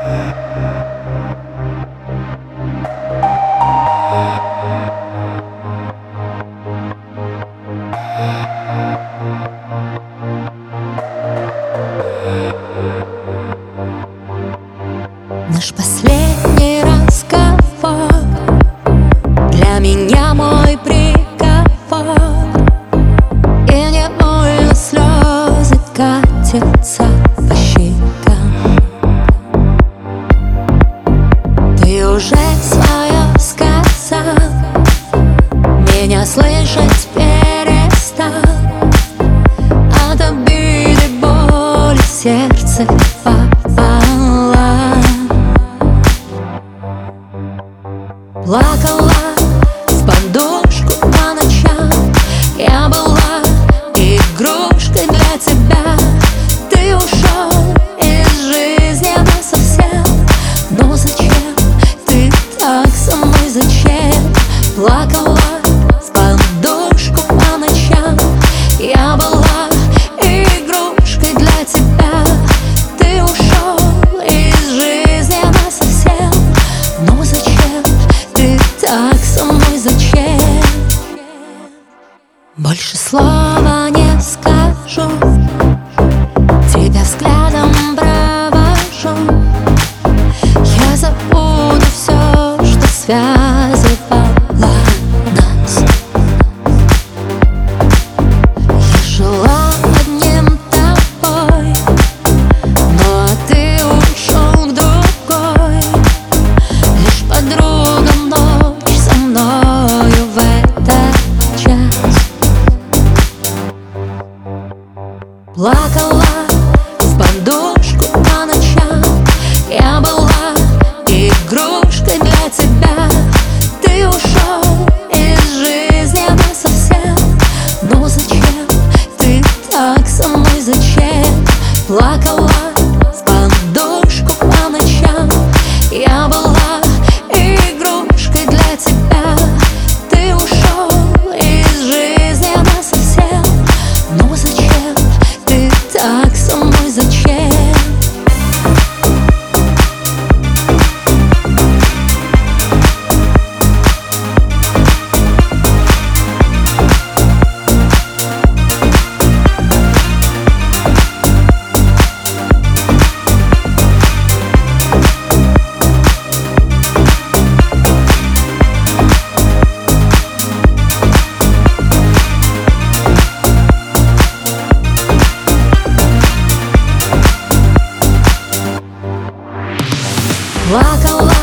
Наш последний разговор для меня мой приговор, и невольно слезы катятся по щекам. Ты уже свое сказал, меня слышать перестал. От обиды, боли сердце попало. Плакала в подушку по ночам, я была игрушкой для тебя. Ты ушел из жизни насовсем, но зачем ты так со мной, зачем? Плакала в подушку по ночам, я была игрушкой для тебя. Ты ушел из жизни насовсем, но зачем ты так со мной, зачем? Больше слова не скажу, тебя взглядом провожу. Я забуду все, что связывало нас. Я жила одним тобой, но ты ушел к другой. Лишь подруга ночь со мною в этот час. Плакала в подушку по ночам, я была игрушкой для тебя. Ты ушел из жизни насовсем, но зачем ты так со мной, зачем? Плакала в подушку по ночам, я была игрушкой для тебя. Ты ушел из жизни насовсем, но зачем ты так со мной, зачем? Плакала